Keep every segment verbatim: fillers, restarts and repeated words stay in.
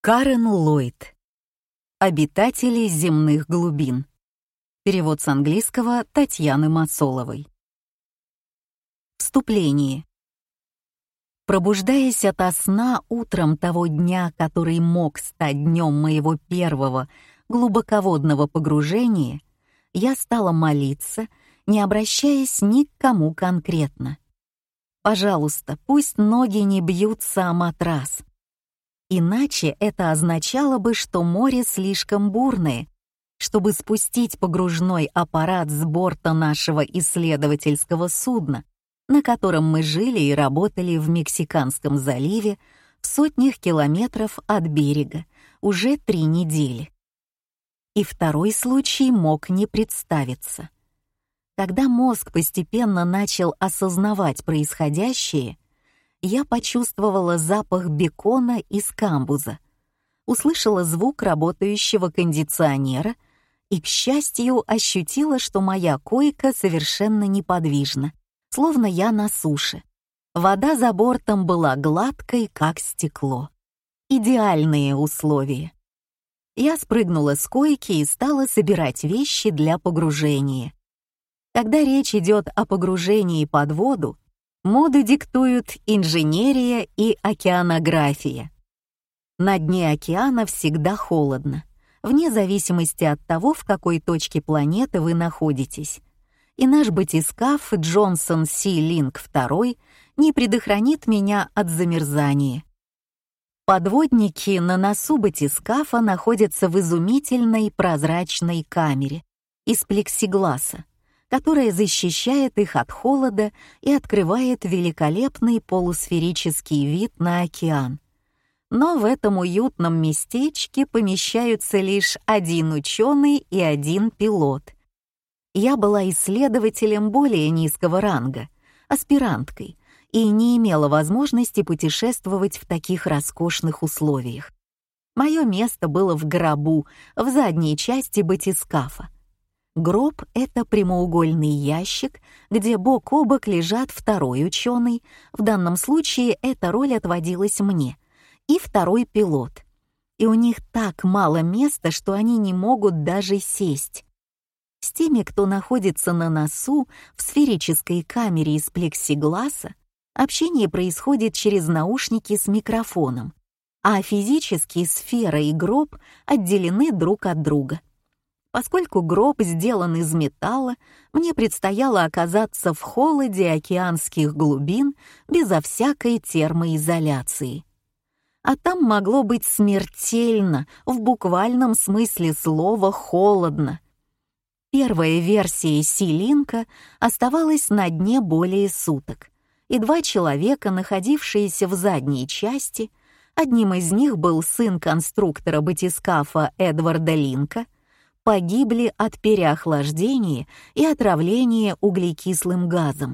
Карен Ллойд. Обитатели земных глубин. Перевод с английского Татьяны Масоловой. Вступление. Пробуждаясь ото сна утром того дня, который мог стать днем моего первого глубоководного погружения, я стала молиться, не обращаясь ни к кому конкретно. Пожалуйста, пусть ноги не бьются о матрас. Иначе это означало бы, что море слишком бурное, чтобы спустить погружной аппарат с борта нашего исследовательского судна, на котором мы жили и работали в Мексиканском заливе в сотнях километров от берега уже три недели. И второй случай мог не представиться. Когда мозг постепенно начал осознавать происходящее, я почувствовала запах бекона из камбуза, услышала звук работающего кондиционера и, к счастью, ощутила, что моя койка совершенно неподвижна, словно я на суше. Вода за бортом была гладкой, как стекло. Идеальные условия. Я спрыгнула с койки и стала собирать вещи для погружения. Когда речь идет о погружении под воду, моду диктуют инженерия и океанография. На дне океана всегда холодно, вне зависимости от того, в какой точке планеты вы находитесь. И наш батискаф Джонсон Си Линк два не предохранит меня от замерзания. Подводники на носу батискафа находятся в изумительной прозрачной камере из плексигласа, которая защищает их от холода и открывает великолепный полусферический вид на океан. Но в этом уютном местечке помещаются лишь один ученый и один пилот. Я была исследователем более низкого ранга, аспиранткой, и не имела возможности путешествовать в таких роскошных условиях. Мое место было в гробу, в задней части батискафа. Гроб — это прямоугольный ящик, где бок о бок лежат второй ученый, в данном случае эта роль отводилась мне, и второй пилот. И у них так мало места, что они не могут даже сесть. С теми, кто находится на носу в сферической камере из плексигласа, общение происходит через наушники с микрофоном, а физически сфера и гроб отделены друг от друга. Поскольку гроб сделан из металла, мне предстояло оказаться в холоде океанских глубин безо всякой термоизоляции. А там могло быть смертельно, в буквальном смысле слова холодно. Первая версия Си-Линка оставалась на дне более суток, и два человека, находившиеся в задней части, одним из них был сын конструктора батискафа Эдварда Линка, погибли от переохлаждения и отравления углекислым газом.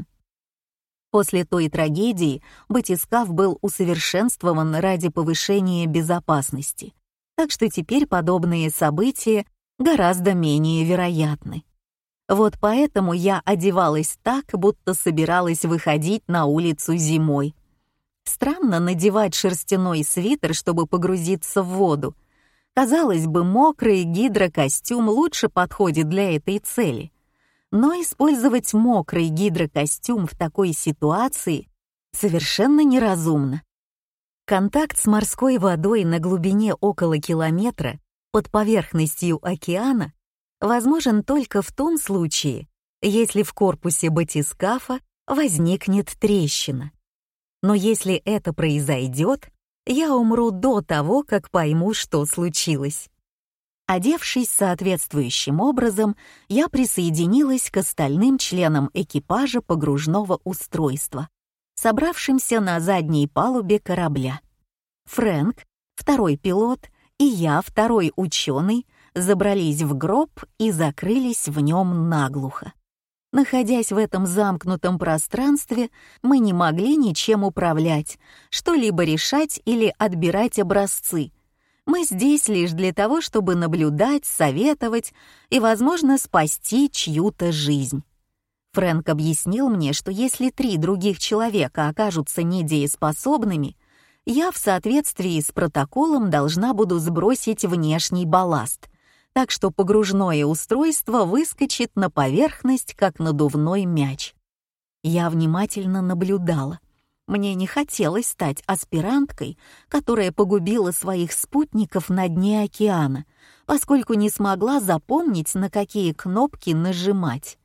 После той трагедии батискаф был усовершенствован ради повышения безопасности, так что теперь подобные события гораздо менее вероятны. Вот поэтому я одевалась так, будто собиралась выходить на улицу зимой. Странно надевать шерстяной свитер, чтобы погрузиться в воду. Казалось бы, мокрый гидрокостюм лучше подходит для этой цели. Но использовать мокрый гидрокостюм в такой ситуации совершенно неразумно. Контакт с морской водой на глубине около километра под поверхностью океана возможен только в том случае, если в корпусе батискафа возникнет трещина. Но если это произойдет, я умру до того, как пойму, что случилось. Одевшись соответствующим образом, я присоединилась к остальным членам экипажа погружного устройства, собравшимся на задней палубе корабля. Фрэнк, второй пилот, и я, второй ученый, забрались в гроб и закрылись в нем наглухо. Находясь в этом замкнутом пространстве, мы не могли ничем управлять, что-либо решать или отбирать образцы. Мы здесь лишь для того, чтобы наблюдать, советовать и, возможно, спасти чью-то жизнь. Фрэнк объяснил мне, что если три других человека окажутся недееспособными, я в соответствии с протоколом должна буду сбросить внешний балласт, так что погружное устройство выскочит на поверхность, как надувной мяч. Я внимательно наблюдала. Мне не хотелось стать аспиранткой, которая погубила своих спутников на дне океана, поскольку не смогла запомнить, на какие кнопки нажимать.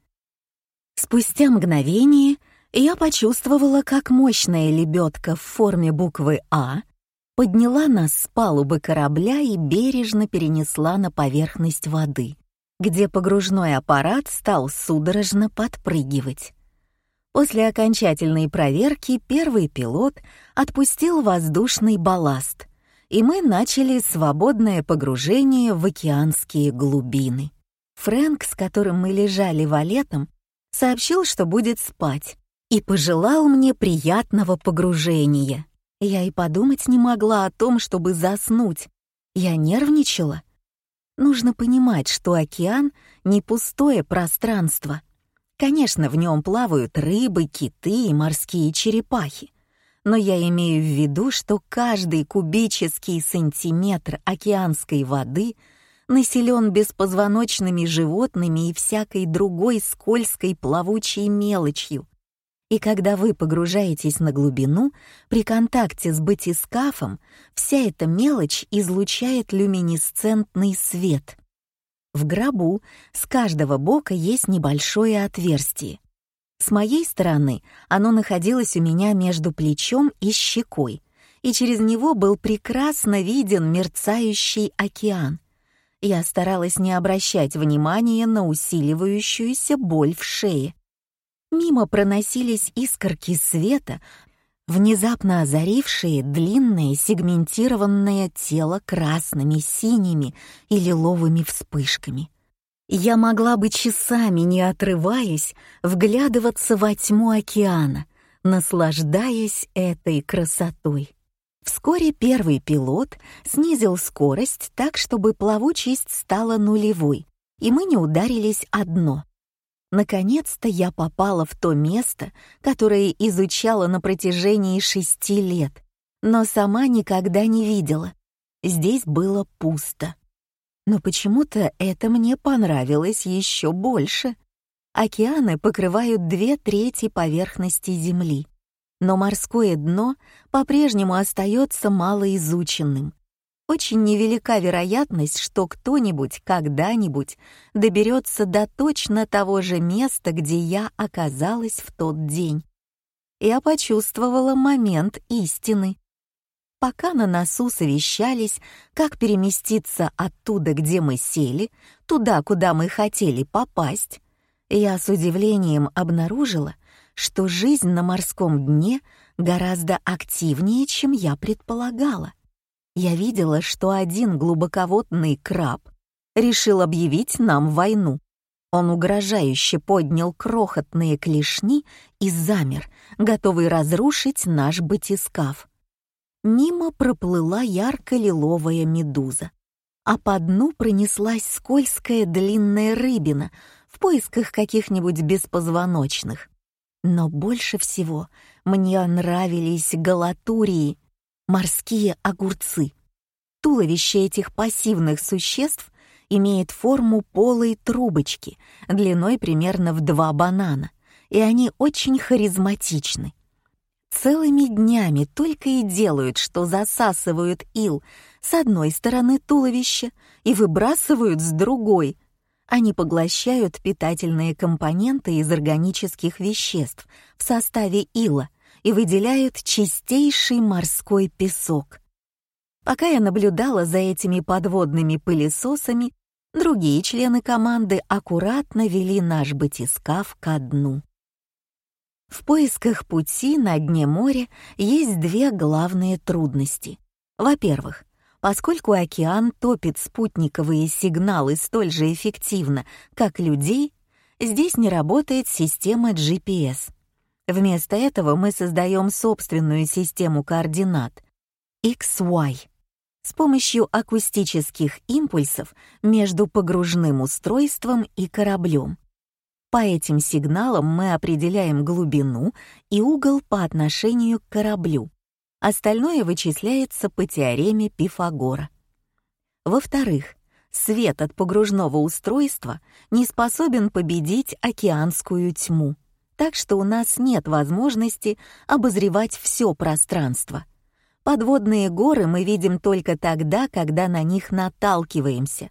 Спустя мгновение я почувствовала, как мощная лебедка в форме буквы «А» подняла нас с палубы корабля и бережно перенесла на поверхность воды, где погружной аппарат стал судорожно подпрыгивать. После окончательной проверки первый пилот отпустил воздушный балласт, и мы начали свободное погружение в океанские глубины. Фрэнк, с которым мы лежали валетом, сообщил, что будет спать, и пожелал мне приятного погружения. Я и подумать не могла о том, чтобы заснуть. Я нервничала. Нужно понимать, что океан — не пустое пространство. Конечно, в нем плавают рыбы, киты и морские черепахи. Но я имею в виду, что каждый кубический сантиметр океанской воды населен беспозвоночными животными и всякой другой скользкой плавучей мелочью. И когда вы погружаетесь на глубину, при контакте с батискафом вся эта мелочь излучает люминесцентный свет. В гробу с каждого бока есть небольшое отверстие. С моей стороны оно находилось у меня между плечом и щекой, и через него был прекрасно виден мерцающий океан. Я старалась не обращать внимания на усиливающуюся боль в шее. Мимо проносились искорки света, внезапно озарившие длинное сегментированное тело красными, синими и лиловыми вспышками. Я могла бы часами, не отрываясь, вглядываться во тьму океана, наслаждаясь этой красотой. Вскоре первый пилот снизил скорость так, чтобы плавучесть стала нулевой, и мы не ударились о дно. Наконец-то я попала в то место, которое изучала на протяжении шести лет, но сама никогда не видела. Здесь было пусто. Но почему-то это мне понравилось еще больше. Океаны покрывают две трети поверхности Земли, но морское дно по-прежнему остается малоизученным. Очень невелика вероятность, что кто-нибудь когда-нибудь доберется до точно того же места, где я оказалась в тот день. Я почувствовала момент истины. Пока на носу совещались, как переместиться оттуда, где мы сели, туда, куда мы хотели попасть, я с удивлением обнаружила, что жизнь на морском дне гораздо активнее, чем я предполагала. Я видела, что один глубоководный краб решил объявить нам войну. Он угрожающе поднял крохотные клешни и замер, готовый разрушить наш батискаф. Мимо проплыла ярко-лиловая медуза, а по дну пронеслась скользкая длинная рыбина в поисках каких-нибудь беспозвоночных. Но больше всего мне нравились галатурии, морские огурцы. Туловище этих пассивных существ имеет форму полой трубочки, длиной примерно в два банана, и они очень харизматичны. Целыми днями только и делают, что засасывают ил с одной стороны туловища и выбрасывают с другой. Они поглощают питательные компоненты из органических веществ в составе ила и выделяют чистейший морской песок. Пока я наблюдала за этими подводными пылесосами, другие члены команды аккуратно вели наш батискаф ко дну. В поисках пути на дне моря есть две главные трудности. Во-первых, поскольку океан топит спутниковые сигналы столь же эффективно, как людей, здесь не работает система джи пи эс. Вместо этого мы создаем собственную систему координат икс уай с помощью акустических импульсов между погружным устройством и кораблем. По этим сигналам мы определяем глубину и угол по отношению к кораблю. Остальное вычисляется по теореме Пифагора. Во-вторых, свет от погружного устройства не способен победить океанскую тьму, так что у нас нет возможности обозревать все пространство. Подводные горы мы видим только тогда, когда на них наталкиваемся.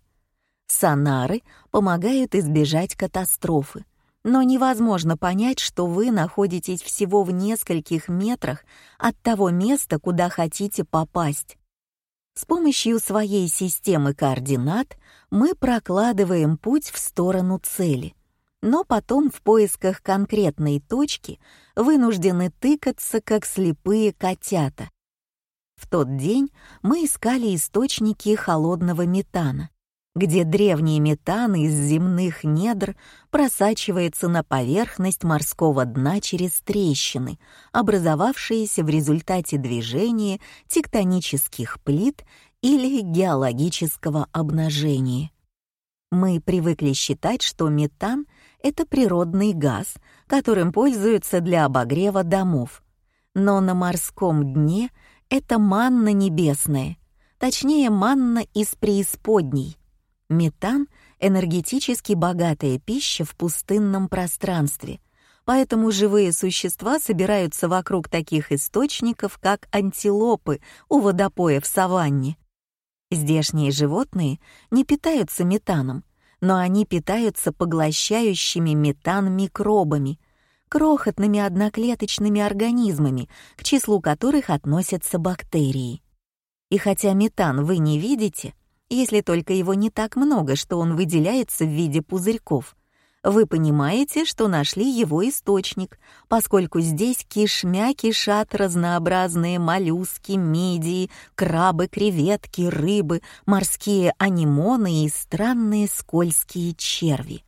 Сонары помогают избежать катастрофы, но невозможно понять, что вы находитесь всего в нескольких метрах от того места, куда хотите попасть. С помощью своей системы координат мы прокладываем путь в сторону цели, но потом в поисках конкретной точки вынуждены тыкаться, как слепые котята. В тот день мы искали источники холодного метана, где древний метан из земных недр просачивается на поверхность морского дна через трещины, образовавшиеся в результате движения тектонических плит или геологического обнажения. Мы привыкли считать, что метан — это природный газ, которым пользуются для обогрева домов. Но на морском дне это манна небесная, точнее манна из преисподней. Метан — энергетически богатая пища в пустынном пространстве, поэтому живые существа собираются вокруг таких источников, как антилопы у водопоя в саванне. Здешние животные не питаются метаном, но они питаются поглощающими метан микробами, крохотными одноклеточными организмами, к числу которых относятся бактерии. И хотя метан вы не видите, если только его не так много, что он выделяется в виде пузырьков, вы понимаете, что нашли его источник, поскольку здесь кишмя кишат разнообразные моллюски, мидии, крабы, креветки, рыбы, морские анемоны и странные скользкие черви.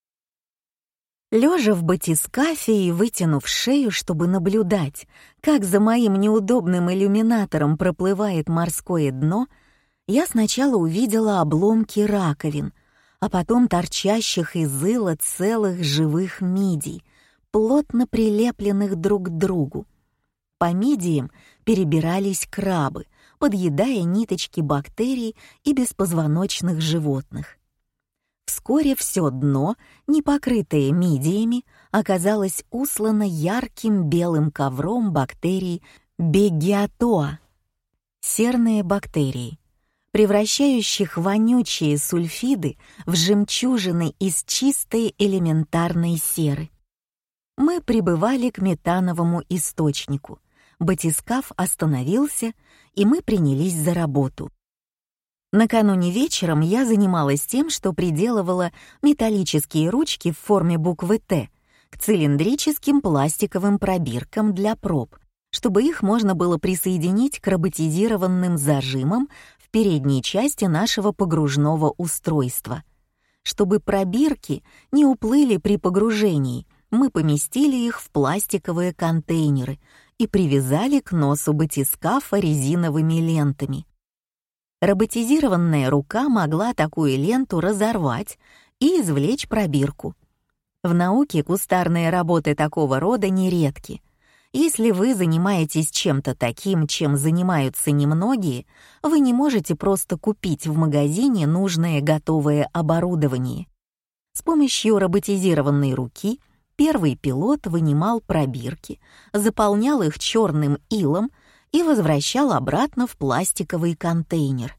Лежа в батискафе и вытянув шею, чтобы наблюдать, как за моим неудобным иллюминатором проплывает морское дно, я сначала увидела обломки раковин, а потом торчащих из ила целых живых мидий, плотно прилепленных друг к другу. По мидиям перебирались крабы, подъедая ниточки бактерий и беспозвоночных животных. Вскоре все дно, не покрытое мидиями, оказалось услано ярким белым ковром бактерий Бегиатоа, серные бактерии, превращающих вонючие сульфиды в жемчужины из чистой элементарной серы. Мы прибывали к метановому источнику. Батискаф остановился, и мы принялись за работу. Накануне вечером я занималась тем, что приделывала металлические ручки в форме буквы «Т» к цилиндрическим пластиковым пробиркам для проб, чтобы их можно было присоединить к роботизированным зажимам в передней части нашего погружного устройства. Чтобы пробирки не уплыли при погружении, мы поместили их в пластиковые контейнеры и привязали к носу батискафа резиновыми лентами. Роботизированная рука могла такую ленту разорвать и извлечь пробирку. В науке кустарные работы такого рода нередки. Если вы занимаетесь чем-то таким, чем занимаются немногие, вы не можете просто купить в магазине нужное готовое оборудование. С помощью роботизированной руки первый пилот вынимал пробирки, заполнял их черным илом и возвращал обратно в пластиковый контейнер.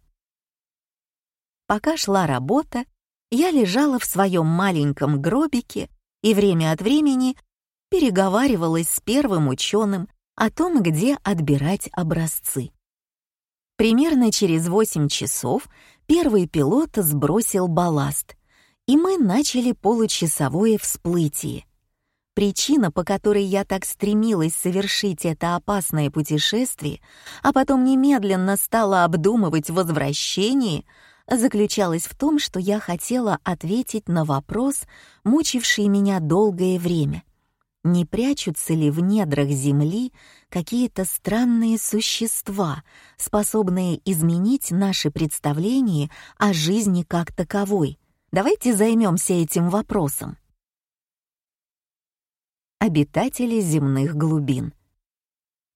Пока шла работа, я лежала в своем маленьком гробике и время от времени переговаривалась с первым ученым о том, где отбирать образцы. Примерно через восемь часов первый пилот сбросил балласт, и мы начали получасовое всплытие. Причина, по которой я так стремилась совершить это опасное путешествие, а потом немедленно стала обдумывать возвращение, заключалась в том, что я хотела ответить на вопрос, мучивший меня долгое время. Не прячутся ли в недрах Земли какие-то странные существа, способные изменить наши представления о жизни как таковой? Давайте займемся этим вопросом. Обитатели земных глубин.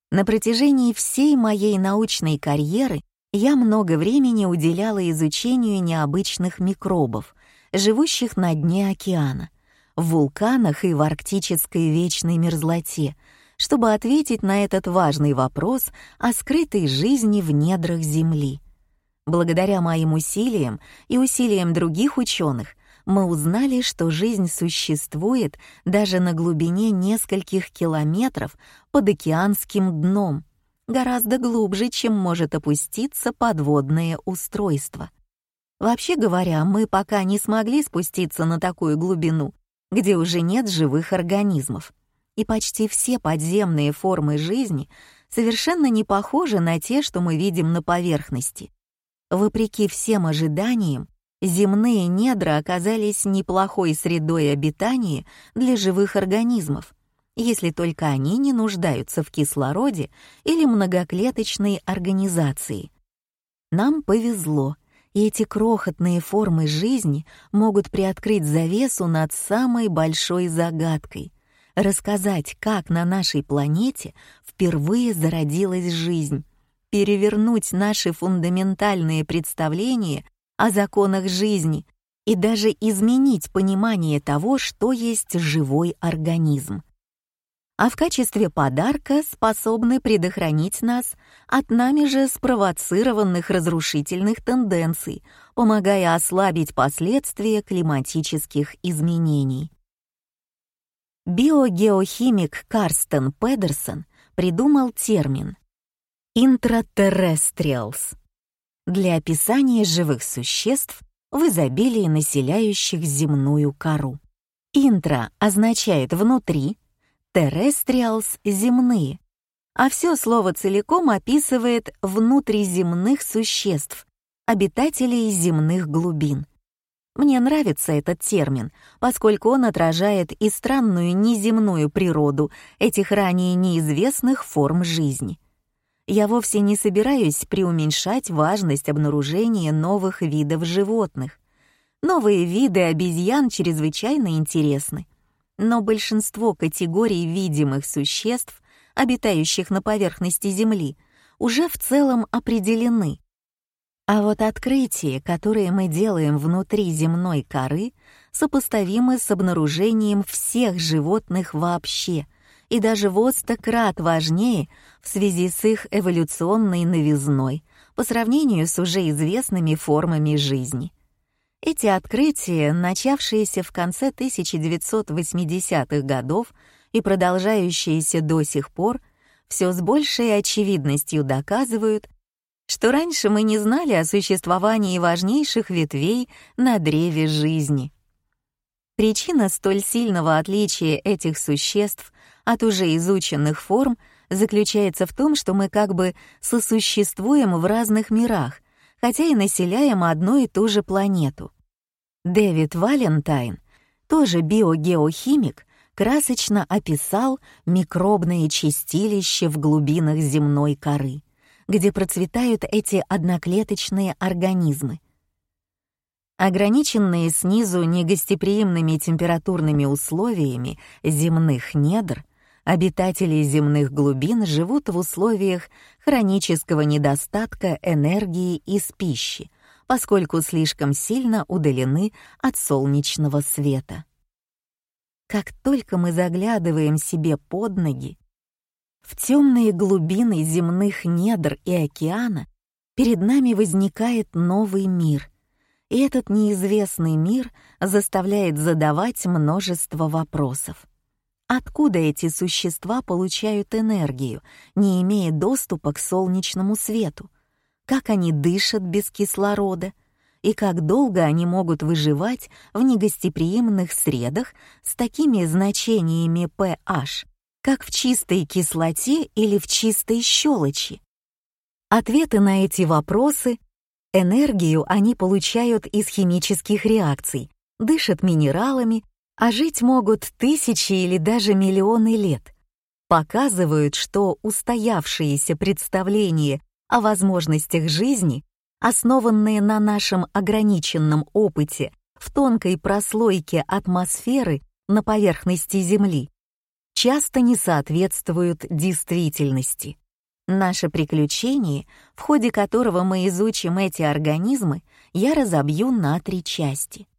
На протяжении всей моей научной карьеры я много времени уделяла изучению необычных микробов, живущих на дне океана, в вулканах и в арктической вечной мерзлоте, чтобы ответить на этот важный вопрос о скрытой жизни в недрах Земли. Благодаря моим усилиям и усилиям других ученых мы узнали, что жизнь существует даже на глубине нескольких километров под океанским дном, гораздо глубже, чем может опуститься подводное устройство. Вообще говоря, мы пока не смогли спуститься на такую глубину, где уже нет живых организмов, и почти все подземные формы жизни совершенно не похожи на те, что мы видим на поверхности. Вопреки всем ожиданиям, земные недра оказались неплохой средой обитания для живых организмов, если только они не нуждаются в кислороде или многоклеточной организации. Нам повезло, и эти крохотные формы жизни могут приоткрыть завесу над самой большой загадкой, рассказать, как на нашей планете впервые зародилась жизнь, перевернуть наши фундаментальные представления о законах жизни и даже изменить понимание того, что есть живой организм. А в качестве подарка способны предохранить нас от нами же спровоцированных разрушительных тенденций, помогая ослабить последствия климатических изменений. Биогеохимик Карстен Педерсон придумал термин «интратеррестриалс» для описания живых существ в изобилии населяющих земную кору. «Интра» означает «внутри», «террестриалс» — «земные», а все слово целиком описывает внутриземных существ, обитателей земных глубин. Мне нравится этот термин, поскольку он отражает и странную неземную природу этих ранее неизвестных форм жизни. Я вовсе не собираюсь преуменьшать важность обнаружения новых видов животных. Новые виды обезьян чрезвычайно интересны. Но большинство категорий видимых существ, обитающих на поверхности Земли, уже в целом определены. А вот открытия, которые мы делаем внутри земной коры, сопоставимы с обнаружением всех животных вообще, и даже во сто крат важнее в связи с их эволюционной новизной по сравнению с уже известными формами жизни. Эти открытия, начавшиеся в конце тысяча девятьсот восьмидесятых годов и продолжающиеся до сих пор, все с большей очевидностью доказывают, что раньше мы не знали о существовании важнейших ветвей на древе жизни. Причина столь сильного отличия этих существ от уже изученных форм заключается в том, что мы как бы сосуществуем в разных мирах, хотя и населяем одну и ту же планету. Дэвид Валентайн, тоже биогеохимик, красочно описал микробные чистилища в глубинах земной коры, где процветают эти одноклеточные организмы. Ограниченные снизу негостеприимными температурными условиями земных недр, обитатели земных глубин живут в условиях хронического недостатка энергии из пищи, поскольку слишком сильно удалены от солнечного света. Как только мы заглядываем себе под ноги, в темные глубины земных недр и океана перед нами возникает новый мир, и этот неизвестный мир заставляет задавать множество вопросов. Откуда эти существа получают энергию, не имея доступа к солнечному свету? Как они дышат без кислорода? И как долго они могут выживать в негостеприимных средах с такими значениями pH, как в чистой кислоте или в чистой щелочи? Ответы на эти вопросы — энергию они получают из химических реакций, дышат минералами, а жить могут тысячи или даже миллионы лет — показывают, что устоявшиеся представления о возможностях жизни, основанные на нашем ограниченном опыте в тонкой прослойке атмосферы на поверхности Земли, часто не соответствуют действительности. Наше приключение, в ходе которого мы изучим эти организмы, я разобью на три части.